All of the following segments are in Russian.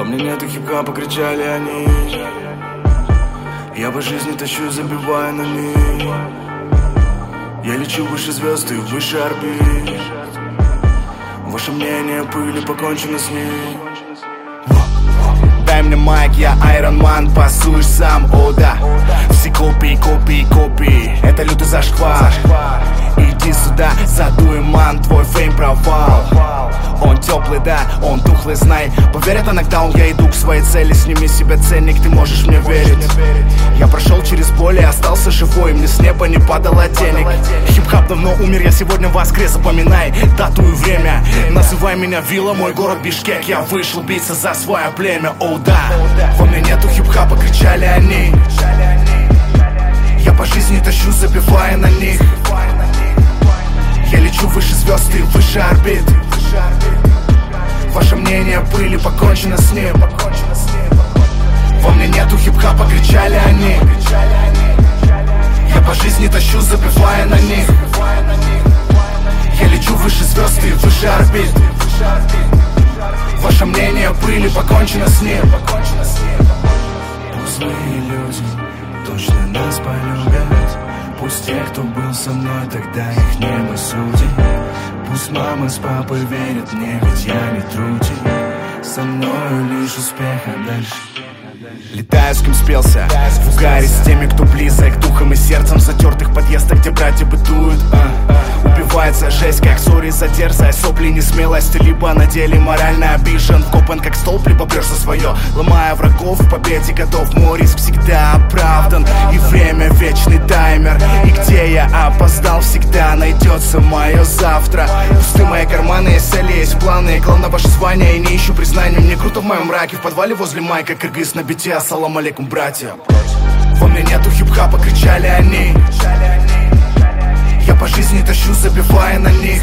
мне нету хип-хопа, кричали они. Я по жизни тащу, забивая на миг. Я лечу выше звезд и выше орбит. Ваше мнение пыли, покончено с ней. Дай мне майк, я Iron Man, пасуешь сам, о да. Все копии, копии, копии, это лютый зашквар. Иди сюда, задуй ман, твой фейм провал. Он теплый, да, он тухлый, знай. Поверь, это нокдаун, я иду к своей цели. Сними себе ценник, ты можешь мне верить. Я прошел через боль и остался живой. Мне с неба не падало денег. Хип-хап давно умер, я сегодня воскрес. Запоминай дату и время. Называй меня Вилла, мой город Бишкек. Я вышел биться за свое племя, о да. Во мне нету хип-хапа, кричали они. Я по жизни тащу, забивая на них. Я лечу выше звезд и выше орбит. Ваше мнение пыли, покончено с ним. Во мне нету хип-хапа, кричали они. Я по жизни тащу, забивая на них. Я лечу выше звезд и выше орбит. Ваше мнение пыли, покончено с ним. Пусть злые люди точно нас полюбят. Пусть те, кто был со мной, тогда их небо судит. Пусть мама с папой верят мне, ведь я не труден. Со мною лишь успех, а дальше летаю, с кем спелся, в угаре с теми, кто близок духом и сердцем. В затертых подъездах, где братья бытуют. Убивается жесть, как сори за дерзость. Сопли, несмелость, либо на деле морально обижен. Вкопан как столб, либо прешь за свое. Ломая врагов, в победе готов. Мой риск всегда оправдан. И время вечный таймер. И где я опоздал, всегда найдется мое завтра. Пусты мои карманы, есть цели, есть планы. Главное ваше звание, и не ищу признания. Мне круто в моем мраке, в подвале возле майка кыргыз на бите. Ассалам алейкум, братья. Во мне нету хип-хапа, кричали они. Я по жизни тащу, забивая на них.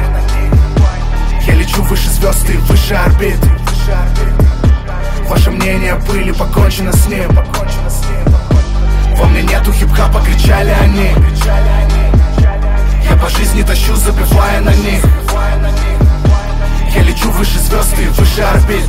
Я лечу выше звезд и выше орбит. Ваше мнение пыли, покончено с ним. Во мне нету хип-хапа, кричали они. Я по жизни тащу, забивая на них. Я лечу выше звезд и выше орбит.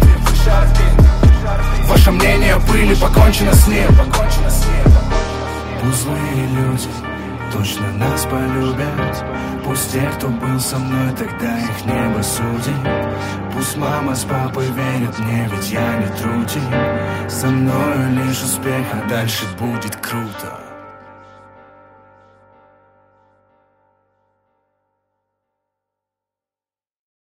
Ваше мнение пыли, покончено с ним. Пусть злые люди точно нас полюбят. Пусть те, кто был со мной, тогда их небо судит. Пусть мама с папой верят мне, ведь я не труден. Со мною лишь успех, а дальше будет круто.